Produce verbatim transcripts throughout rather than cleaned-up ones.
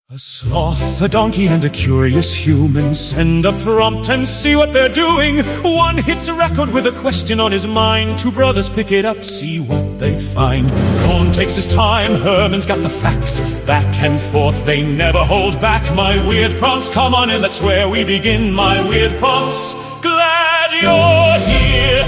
A sloth, a donkey, and a curious human send a prompt and see what they're doing. One hits a record with a question on his mind. Two brothers pick it up, see what they find. Cohn takes his time, Herman's got the facts. Back and forth, they never hold back. My weird prompts, come on in, that's where we begin. My weird prompts, glad you're here.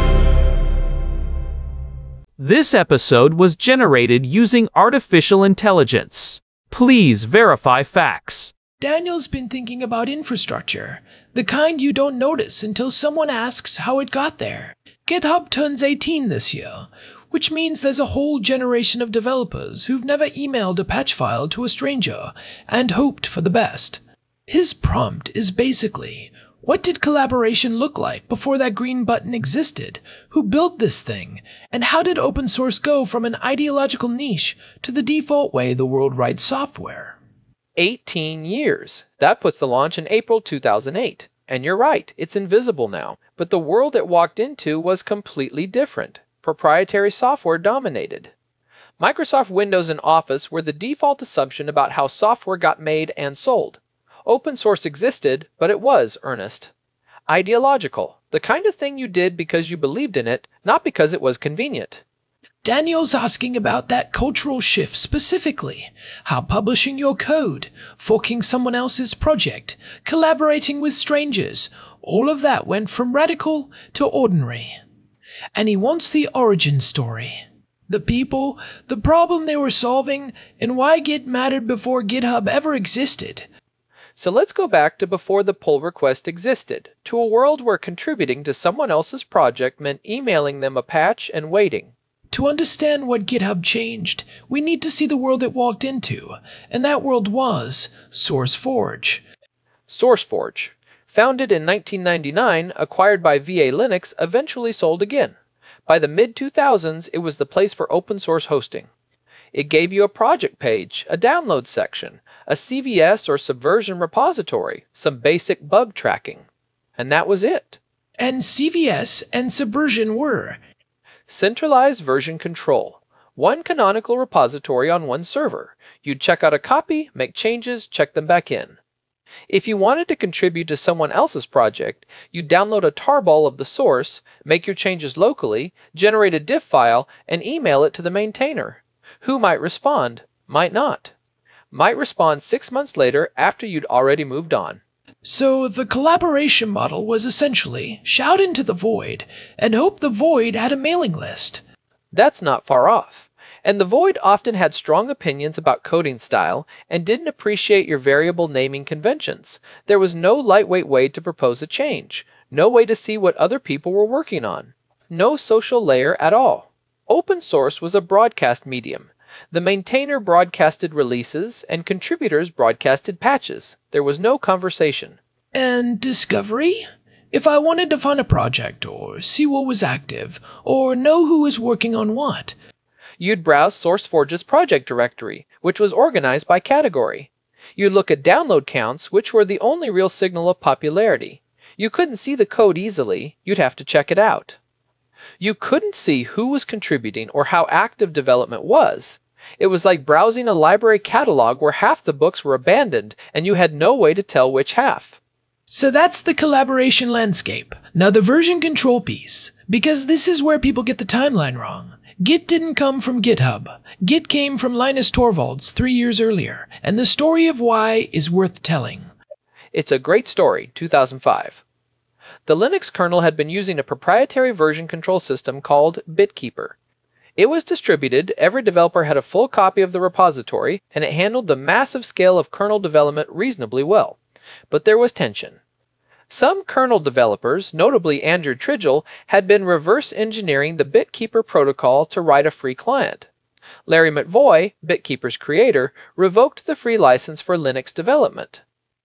This episode was generated using artificial intelligence. Please verify facts. Daniel's been thinking about infrastructure, the kind you don't notice until someone asks how it got there. GitHub turns eighteen this year, which means there's a whole generation of developers who've never emailed a patch file to a stranger and hoped for the best. His prompt is basically, what did collaboration look like before that green button existed? Who built this thing? And how did open source go from an ideological niche to the default way the world writes software? eighteen years. That puts the launch in April two thousand eight. And you're right, it's invisible now. But the world it walked into was completely different. Proprietary software dominated. Microsoft Windows and Office were the default assumption about how software got made and sold. Open source existed, but it was, Ernest, ideological, the kind of thing you did because you believed in it, not because it was convenient. Daniel's asking about that cultural shift specifically, how publishing your code, forking someone else's project, collaborating with strangers, all of that went from radical to ordinary. And he wants the origin story. The people, the problem they were solving, and why Git mattered before GitHub ever existed. So let's go back to before the pull request existed, to a world where contributing to someone else's project meant emailing them a patch and waiting. To understand what GitHub changed, we need to see the world it walked into, and that world was SourceForge. SourceForge, founded in nineteen ninety-nine, acquired by V A Linux, eventually sold again. By the mid two thousands, it was the place for open source hosting. It gave you a project page, a download section, a C V S or Subversion repository, some basic bug tracking. And that was it. And C V S and Subversion were centralized version control. One canonical repository on one server. You'd check out a copy, make changes, check them back in. If you wanted to contribute to someone else's project, you'd download a tarball of the source, make your changes locally, generate a diff file, and email it to the maintainer. Who might respond, might not. Might respond six months later after you'd already moved on. So the collaboration model was essentially shout into the void and hope the void had a mailing list. That's not far off. And the void often had strong opinions about coding style and didn't appreciate your variable naming conventions. There was no lightweight way to propose a change, no way to see what other people were working on, no social layer at all. Open source was a broadcast medium. The maintainer broadcasted releases and contributors broadcasted patches. There was no conversation. And discovery? If I wanted to find a project, or see what was active, or know who was working on what, you'd browse SourceForge's project directory, which was organized by category. You'd look at download counts, which were the only real signal of popularity. You couldn't see the code easily. You'd have to check it out. You couldn't see who was contributing or how active development was. It was like browsing a library catalog where half the books were abandoned and you had no way to tell which half. So that's the collaboration landscape. Now the version control piece, because this is where people get the timeline wrong. Git didn't come from GitHub. Git came from Linus Torvalds three years earlier, and the story of why is worth telling. It's a great story, two thousand five. The Linux kernel had been using a proprietary version control system called BitKeeper. It was distributed, every developer had a full copy of the repository, and it handled the massive scale of kernel development reasonably well. But there was tension. Some kernel developers, notably Andrew Tridgell, had been reverse engineering the BitKeeper protocol to write a free client. Larry McVoy, BitKeeper's creator, revoked the free license for Linux development.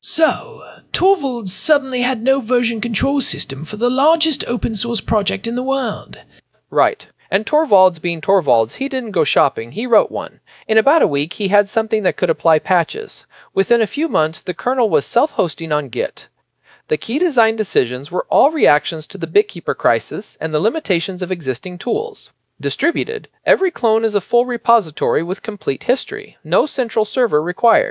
So, Torvalds suddenly had no version control system for the largest open source project in the world. Right. And Torvalds being Torvalds, he didn't go shopping, he wrote one. In about a week, he had something that could apply patches. Within a few months, the kernel was self-hosting on Git. The key design decisions were all reactions to the BitKeeper crisis and the limitations of existing tools. Distributed, every clone is a full repository with complete history, no central server required.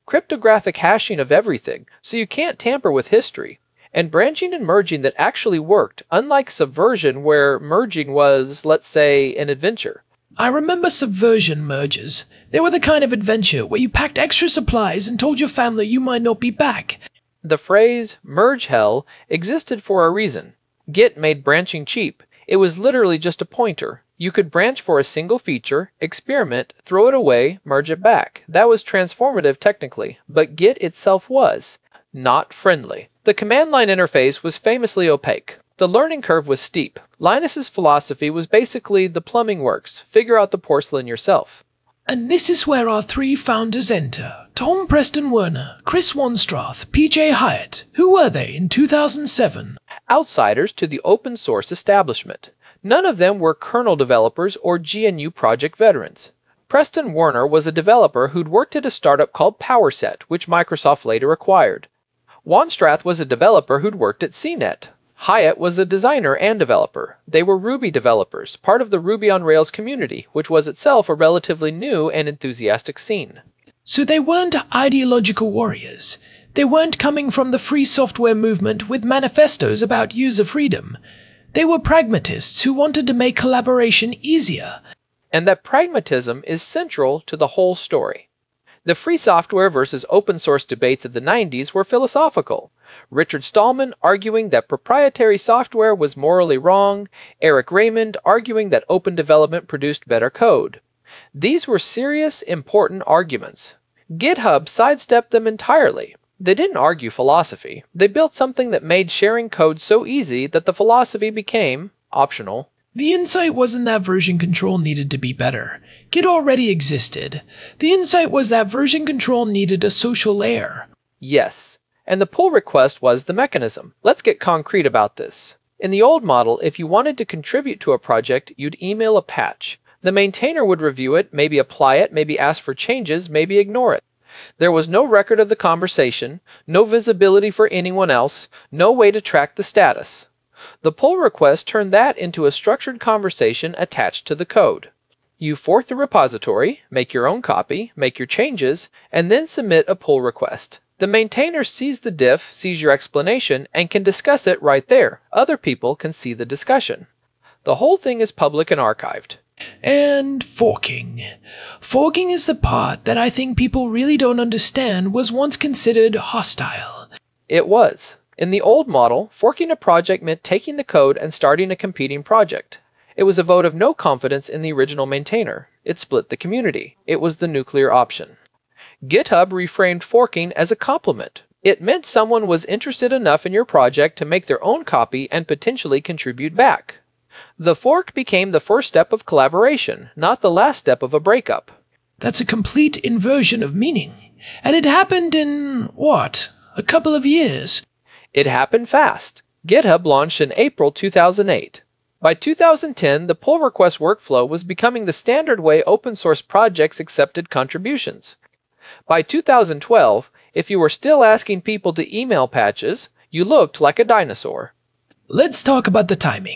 cryptographic hashing of everything, so you can't tamper with history, and branching and merging that actually worked, unlike Subversion where merging was, let's say, an adventure. I remember Subversion mergers. They were the kind of adventure where you packed extra supplies and told your family you might not be back. The phrase, merge hell, existed for a reason. Git made branching cheap. It was literally just a pointer. You could branch for a single feature, experiment, throw it away, merge it back. That was transformative technically, but Git itself was not friendly. The command line interface was famously opaque. The learning curve was steep. Linus's philosophy was basically the plumbing works, figure out the porcelain yourself. And this is where our three founders enter. Tom Preston Werner, Chris Wanstrath, P J Hyatt. Who were they in two thousand seven? Outsiders to the open source establishment. None of them were kernel developers or G N U project veterans. Preston Werner was a developer who'd worked at a startup called PowerSet, which Microsoft later acquired. Wanstrath was a developer who'd worked at C net. Hyatt was a designer and developer. They were Ruby developers, part of the Ruby on Rails community, which was itself a relatively new and enthusiastic scene. So they weren't ideological warriors. They weren't coming from the free software movement with manifestos about user freedom. They were pragmatists who wanted to make collaboration easier. And that pragmatism is central to the whole story. The free software versus open source debates of the nineties were philosophical. Richard Stallman arguing that proprietary software was morally wrong, Eric Raymond arguing that open development produced better code. These were serious, important arguments. GitHub sidestepped them entirely. They didn't argue philosophy. They built something that made sharing code so easy that the philosophy became optional. The insight wasn't that version control needed to be better. Git already existed. The insight was that version control needed a social layer. Yes, and the pull request was the mechanism. Let's get concrete about this. In the old model, if you wanted to contribute to a project, you'd email a patch. The maintainer would review it, maybe apply it, maybe ask for changes, maybe ignore it. There was no record of the conversation, no visibility for anyone else, no way to track the status. The pull request turned that into a structured conversation attached to the code. You fork the repository, make your own copy, make your changes, and then submit a pull request. The maintainer sees the diff, sees your explanation, and can discuss it right there. Other people can see the discussion. The whole thing is public and archived. And forking. Forking is the part that I think people really don't understand was once considered hostile. It was. In the old model, forking a project meant taking the code and starting a competing project. It was a vote of no confidence in the original maintainer. It split the community. It was the nuclear option. GitHub reframed forking as a compliment. It meant someone was interested enough in your project to make their own copy and potentially contribute back. The fork became the first step of collaboration, not the last step of a breakup. That's a complete inversion of meaning. And it happened in, what, a couple of years? It happened fast. GitHub launched in April two thousand eight. By two thousand ten, the pull request workflow was becoming the standard way open source projects accepted contributions. By two thousand twelve, if you were still asking people to email patches, you looked like a dinosaur. Let's talk about the timing.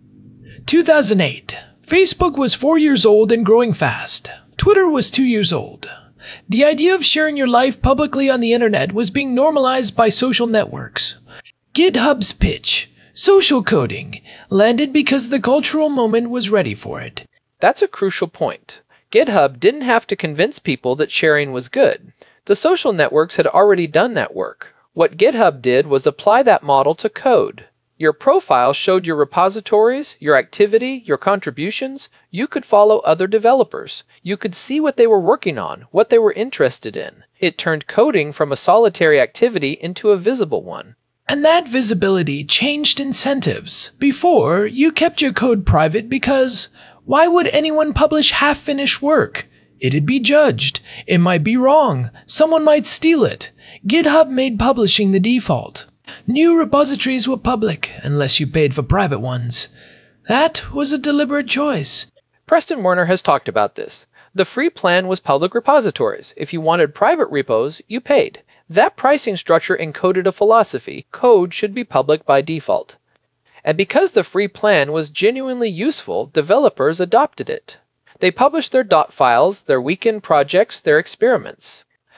two thousand eight. Facebook was four years old and growing fast. Twitter was two years old. The idea of sharing your life publicly on the internet was being normalized by social networks. GitHub's pitch, social coding, landed because the cultural moment was ready for it. That's a crucial point. GitHub didn't have to convince people that sharing was good. The social networks had already done that work. What GitHub did was apply that model to code. Your profile showed your repositories, your activity, your contributions. You could follow other developers. You could see what they were working on, what they were interested in. It turned coding from a solitary activity into a visible one. And that visibility changed incentives. Before, you kept your code private because why would anyone publish half-finished work? It'd be judged. It might be wrong. Someone might steal it. GitHub made publishing the default. New repositories were public, unless you paid for private ones. That was a deliberate choice. Preston Werner has talked about this. The free plan was public repositories. If you wanted private repos, you paid. That pricing structure encoded a philosophy. Code should be public by default. And because the free plan was genuinely useful, developers adopted it. They published their dot files, their weekend projects, their experiments.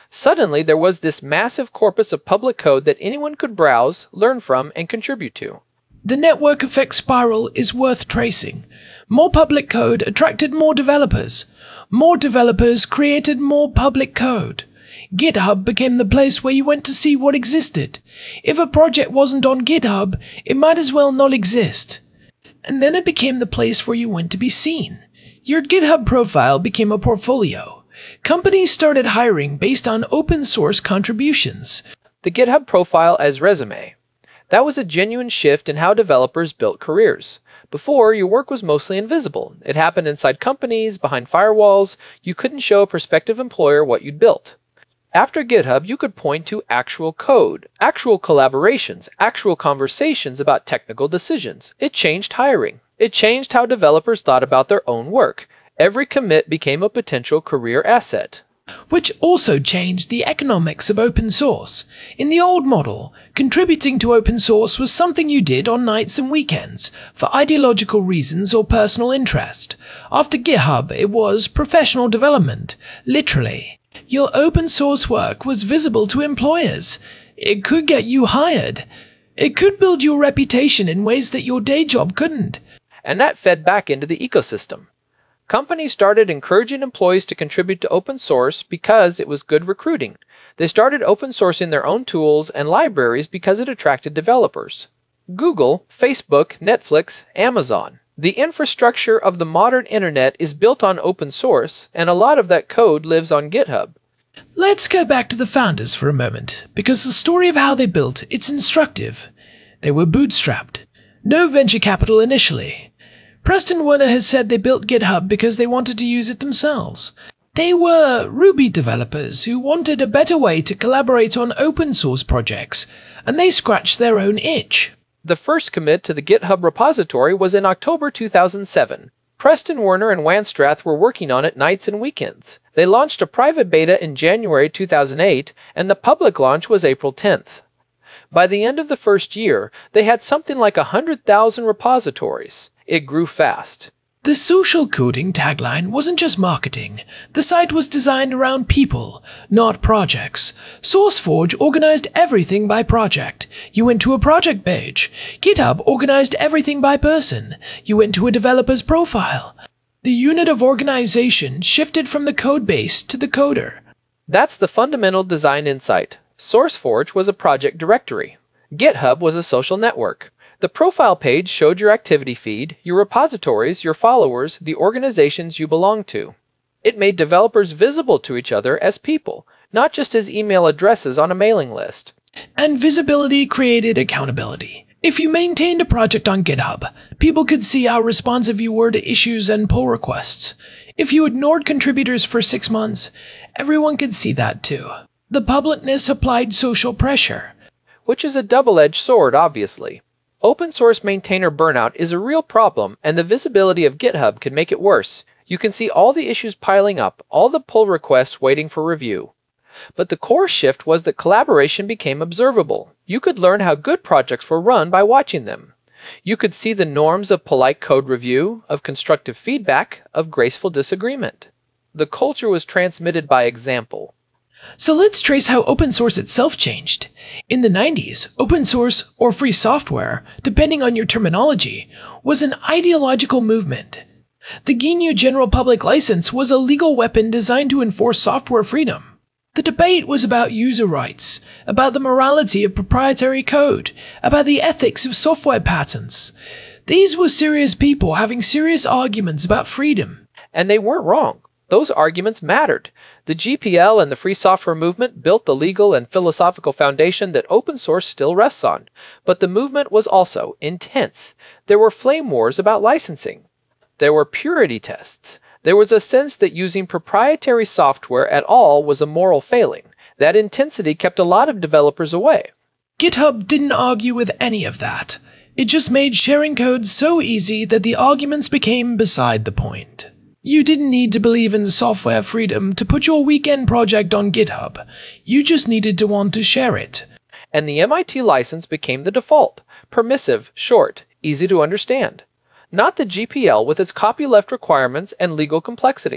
Suddenly, there was this massive corpus of public code that anyone could browse, learn from, and contribute to. The network effect spiral is worth tracing. More public code attracted more developers. More developers created more public code. GitHub became the place where you went to see what existed. If a project wasn't on GitHub, it might as well not exist. And then it became the place where you went to be seen. Your GitHub profile became a portfolio. Companies started hiring based on open source contributions. The GitHub profile as resume. That was a genuine shift in how developers built careers. Before, your work was mostly invisible. It happened inside companies, behind firewalls. You couldn't show a prospective employer what you'd built. After GitHub, you could point to actual code, actual collaborations, actual conversations about technical decisions. It changed hiring. It changed how developers thought about their own work. Every commit became a potential career asset. Which also changed the economics of open source. In the old model, contributing to open source was something you did on nights and weekends, for ideological reasons or personal interest. After GitHub, it was professional development, literally. Your open source work was visible to employers. It could get you hired. It could build your reputation in ways that your day job couldn't. And that fed back into the ecosystem. Companies started encouraging employees to contribute to open source because it was good recruiting. They started open sourcing their own tools and libraries because it attracted developers. Google, Facebook, Netflix, Amazon. The infrastructure of the modern internet is built on open source, and a lot of that code lives on GitHub. Let's go back to the founders for a moment, because the story of how they built, it's instructive. They were bootstrapped. No venture capital initially. Preston Werner has said they built GitHub because they wanted to use it themselves. They were Ruby developers who wanted a better way to collaborate on open source projects, and they scratched their own itch. The first commit to the GitHub repository was in October two thousand seven. Preston Werner and Wanstrath were working on it nights and weekends. They launched a private beta in January two thousand eight, and the public launch was April tenth. By the end of the first year, they had something like one hundred thousand repositories. It grew fast. The social coding tagline wasn't just marketing. The site was designed around people, not projects. SourceForge organized everything by project. You went to a project page. GitHub organized everything by person. You went to a developer's profile. The unit of organization shifted from the code base to the coder. That's the fundamental design insight. SourceForge was a project directory. GitHub was a social network. The profile page showed your activity feed, your repositories, your followers, the organizations you belong to. It made developers visible to each other as people, not just as email addresses on a mailing list. And visibility created accountability. If you maintained a project on GitHub, people could see how responsive you were to issues and pull requests. If you ignored contributors for six months, everyone could see that too. The publicness applied social pressure. Which is a double-edged sword, obviously. Open source maintainer burnout is a real problem, and the visibility of GitHub can make it worse. You can see all the issues piling up, all the pull requests waiting for review. But the core shift was that collaboration became observable. You could learn how good projects were run by watching them. You could see the norms of polite code review, of constructive feedback, of graceful disagreement. The culture was transmitted by example. So let's trace how open source itself changed. In the nineties, open source, or free software, depending on your terminology, was an ideological movement. The G N U General Public License was a legal weapon designed to enforce software freedom. The debate was about user rights, about the morality of proprietary code, about the ethics of software patents. These were serious people having serious arguments about freedom. And they weren't wrong. Those arguments mattered. The G P L and the free software movement built the legal and philosophical foundation that open source still rests on. But the movement was also intense. There were flame wars about licensing. There were purity tests. There was a sense that using proprietary software at all was a moral failing. That intensity kept a lot of developers away. GitHub didn't argue with any of that. It just made sharing code so easy that the arguments became beside the point. You didn't need to believe in software freedom to put your weekend project on GitHub. You just needed to want to share it. And the M I T license became the default. Permissive, short, easy to understand. Not the G P L with its copyleft requirements and legal complexity.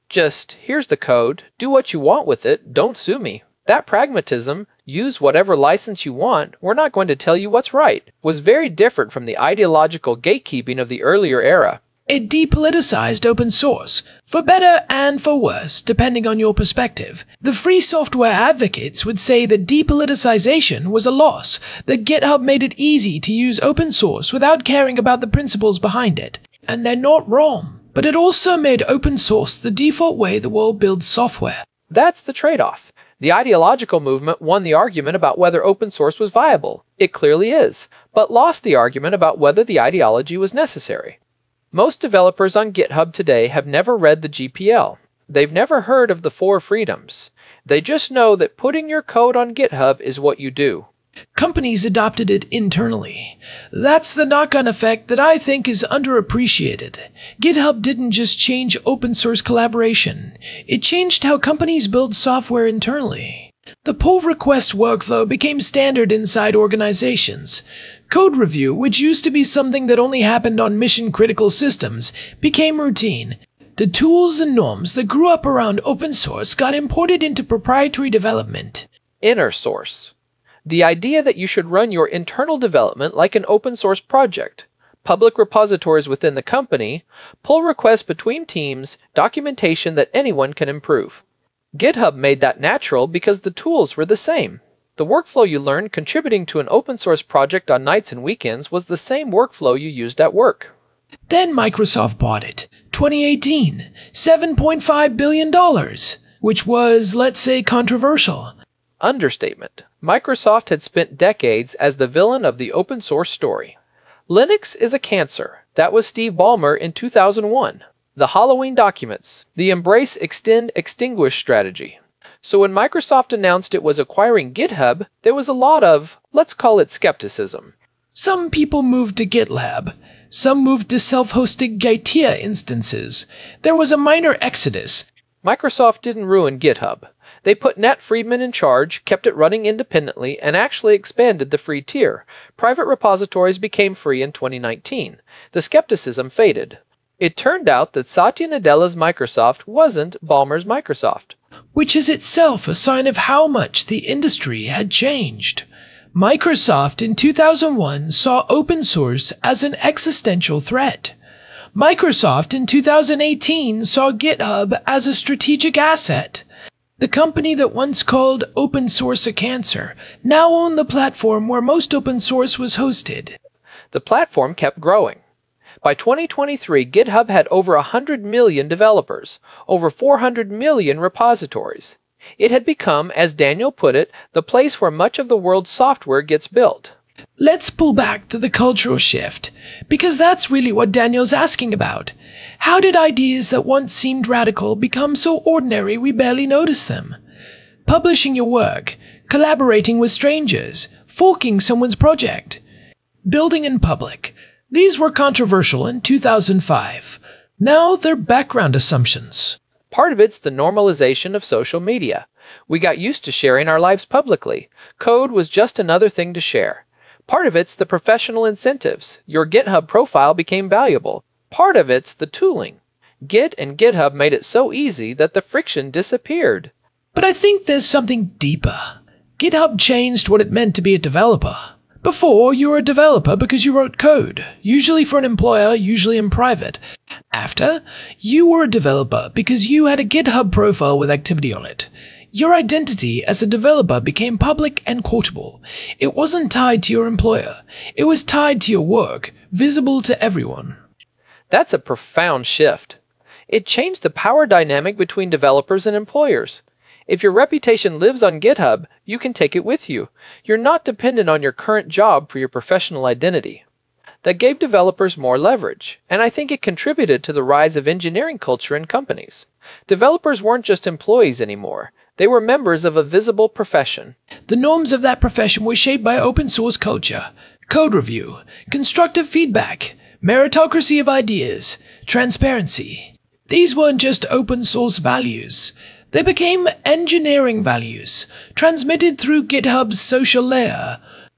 Just, here's the code, do what you want with it, don't sue me. That pragmatism, use whatever license you want, we're not going to tell you what's right, was very different from the ideological gatekeeping of the earlier era. It depoliticized open source, for better and for worse, depending on your perspective. The free software advocates would say that depoliticization was a loss, that GitHub made it easy to use open source without caring about the principles behind it. And they're not wrong, but it also made open source the default way the world builds software. That's the trade-off. The ideological movement won the argument about whether open source was viable. It clearly is, but lost the argument about whether the ideology was necessary. Most developers on GitHub today have never read the G P L. They've never heard of the four freedoms. They just know that putting your code on GitHub is what you do. Companies adopted it internally. That's the knock-on effect that I think is underappreciated. GitHub didn't just change open source collaboration. It changed how companies build software internally. The pull request workflow became standard inside organizations. Code review, which used to be something that only happened on mission-critical systems, became routine. The tools and norms that grew up around open source got imported into proprietary development. Inner source. The idea that you should run your internal development like an open source project. Public repositories within the company, pull requests between teams, documentation that anyone can improve. GitHub made that natural because the tools were the same. The workflow you learned contributing to an open source project on nights and weekends was the same workflow you used at work. Then Microsoft bought it. twenty eighteen, seven point five billion dollars, which was, let's say, controversial. Understatement. Microsoft had spent decades as the villain of the open source story. Linux is a cancer. That was Steve Ballmer in two thousand one. The Halloween documents. The embrace, extend, extinguish strategy. So when Microsoft announced it was acquiring GitHub, there was a lot of, let's call it skepticism. Some people moved to GitLab. Some moved to self-hosted Gaetia instances. There was a minor exodus. Microsoft didn't ruin GitHub. They put Nat Friedman in charge, kept it running independently, and actually expanded the free tier. Private repositories became free in twenty nineteen. The skepticism faded. It turned out that Satya Nadella's Microsoft wasn't Ballmer's Microsoft. Which is itself a sign of how much the industry had changed. Microsoft in two thousand one saw open source as an existential threat. Microsoft in two thousand eighteen saw GitHub as a strategic asset. The company that once called open source a cancer now owned the platform where most open source was hosted. The platform kept growing. By twenty twenty-three, GitHub had over one hundred million developers, over four hundred million repositories. It had become, as Daniel put it, the place where much of the world's software gets built. Let's pull back to the cultural shift, because that's really what Daniel's asking about. How did ideas that once seemed radical become so ordinary we barely notice them? Publishing your work, collaborating with strangers, forking someone's project, building in public. These were controversial in two thousand five. Now they're background assumptions. Part of it's the normalization of social media. We got used to sharing our lives publicly. Code was just another thing to share. Part of it's the professional incentives. Your GitHub profile became valuable. Part of it's the tooling. Git and GitHub made it so easy that the friction disappeared. But I think there's something deeper. GitHub changed what it meant to be a developer. Before, you were a developer because you wrote code, usually for an employer, usually in private. After, you were a developer because you had a GitHub profile with activity on it. Your identity as a developer became public and quotable. It wasn't tied to your employer. It was tied to your work, visible to everyone. That's a profound shift. It changed the power dynamic between developers and employers. If your reputation lives on GitHub, you can take it with you. You're not dependent on your current job for your professional identity. That gave developers more leverage, and I think it contributed to the rise of engineering culture in companies. Developers weren't just employees anymore. They were members of a visible profession. The norms of that profession were shaped by open source culture, code review, constructive feedback, meritocracy of ideas, transparency. These weren't just open source values. They became engineering values, transmitted through GitHub's social layer.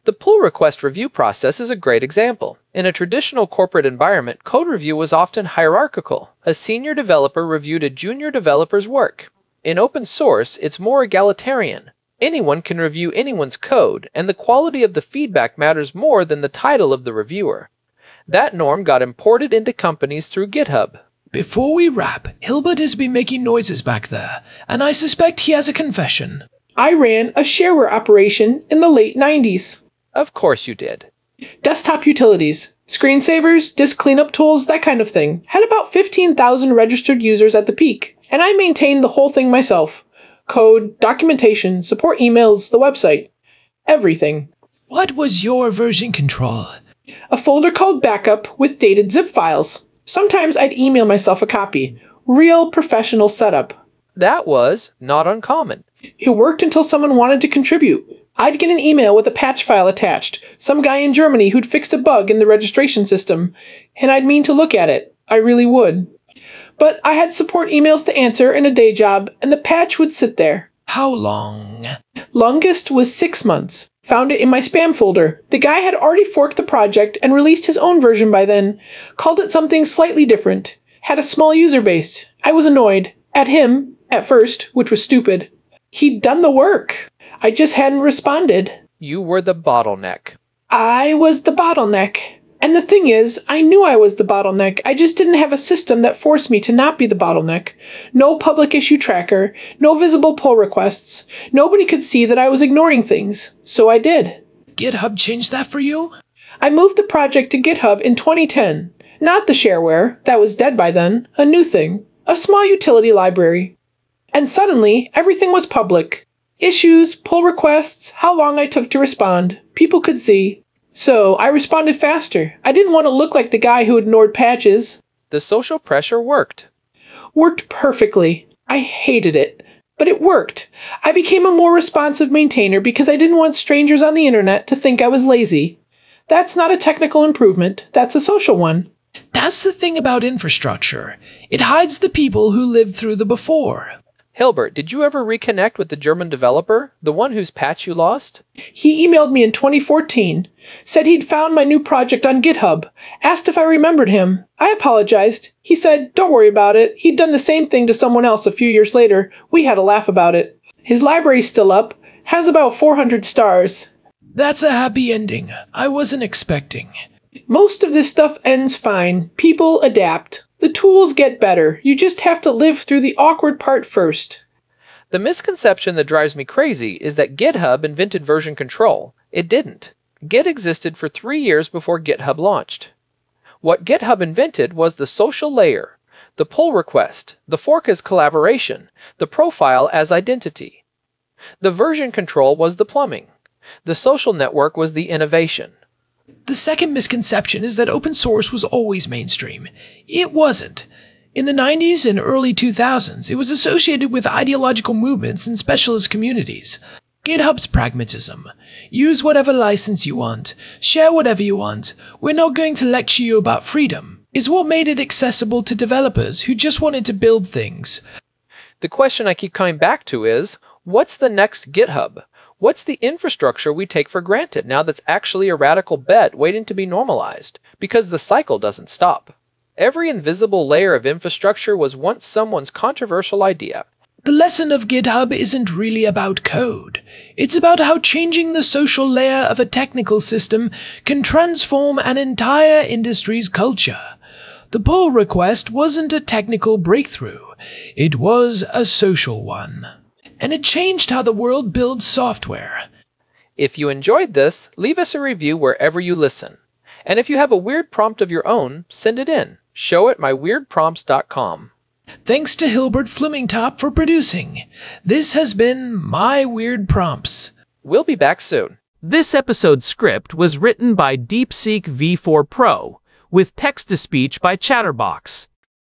The pull request review process is a great example. In a traditional corporate environment, code review was often hierarchical. A senior developer reviewed a junior developer's work. In open source, it's more egalitarian. Anyone can review anyone's code, and the quality of the feedback matters more than the title of the reviewer. That norm got imported into companies through GitHub. Before we wrap, Hilbert has been making noises back there, and I suspect he has a confession. I ran a shareware operation in the late nineties. Of course you did. Desktop utilities, screensavers, disk cleanup tools, that kind of thing. Had about fifteen thousand registered users at the peak, and I maintained the whole thing myself. Code, documentation, support emails, the website. Everything. What was your version control? A folder called Backup with dated zip files. Sometimes I'd email myself a copy. Real professional setup. That was not uncommon. It worked until someone wanted to contribute. I'd get an email with a patch file attached. Some guy in Germany who'd fixed a bug in the registration system. And I'd mean to look at it. I really would. But I had support emails to answer and a day job, and the patch would sit there. How long? Longest was six months. Found it in my spam folder. The guy had already forked the project and released his own version by then. Called it something slightly different. Had a small user base. I was annoyed. At him, at first, which was stupid. He'd done the work. I just hadn't responded. You were the bottleneck. I was the bottleneck. And the thing is, I knew I was the bottleneck. I just didn't have a system that forced me to not be the bottleneck. No public issue tracker. No visible pull requests. Nobody could see that I was ignoring things. So I did. GitHub changed that for you? I moved the project to GitHub in twenty ten. Not the shareware. That was dead by then. A new thing. A small utility library. And suddenly, everything was public. Issues, pull requests, how long I took to respond. People could see. So, I responded faster. I didn't want to look like the guy who ignored patches. The social pressure worked. Worked perfectly. I hated it. But it worked. I became a more responsive maintainer because I didn't want strangers on the internet to think I was lazy. That's not a technical improvement. That's a social one. That's the thing about infrastructure. It hides the people who lived through the before. Hilbert, did you ever reconnect with the German developer, the one whose patch you lost? He emailed me in twenty fourteen, said he'd found my new project on GitHub, asked if I remembered him. I apologized. He said, don't worry about it. He'd done the same thing to someone else a few years later. We had a laugh about it. His library's still up, has about four hundred stars. That's a happy ending. I wasn't expecting. Most of this stuff ends fine. People adapt. The tools get better. You just have to live through the awkward part first. The misconception that drives me crazy is that GitHub invented version control. It didn't. Git existed for three years before GitHub launched. What GitHub invented was the social layer, the pull request, the fork as collaboration, the profile as identity. The version control was the plumbing. The social network was the innovation. The second misconception is that open source was always mainstream. It wasn't. In the nineties and early two thousands, it was associated with ideological movements and specialist communities. GitHub's pragmatism. Use whatever license you want. Share whatever you want. We're not going to lecture you about freedom. Is what made it accessible to developers who just wanted to build things. The question I keep coming back to is, what's the next GitHub? What's the infrastructure we take for granted now that's actually a radical bet waiting to be normalized? Because the cycle doesn't stop. Every invisible layer of infrastructure was once someone's controversial idea. The lesson of GitHub isn't really about code. It's about how changing the social layer of a technical system can transform an entire industry's culture. The pull request wasn't a technical breakthrough. It was a social one. And it changed how the world builds software. If you enjoyed this, leave us a review wherever you listen. And if you have a weird prompt of your own, send it in. Show at my weird prompts dot com. Thanks to Hilbert Flemingtop for producing. This has been My Weird Prompts. We'll be back soon. This episode's script was written by DeepSeek V four Pro, with text-to-speech by Chatterbox.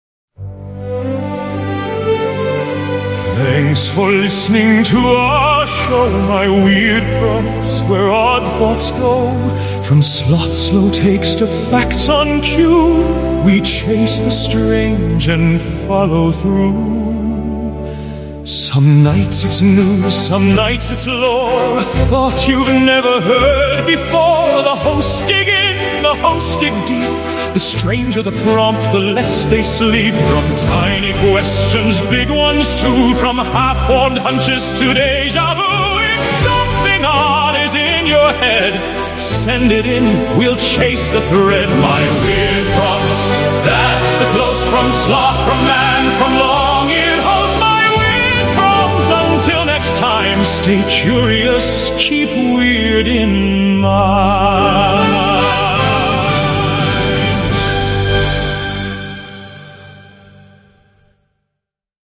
Thanks for listening to our show, My Weird Prompts, where odd thoughts go. From sloth slow takes to facts on cue, we chase the strange and follow through. Some nights it's news, some nights it's lore, a thought you've never heard before. The hosts dig in, the hosts dig deep. The stranger the prompt, the less they sleep. From tiny questions, big ones too, from half-formed hunches to deja vu. If something odd is in your head, send it in, we'll chase the thread. My weird prompts, that's the close from slot, from man, from long-eared host. My weird prompts, until next time, stay curious, keep weird in mind.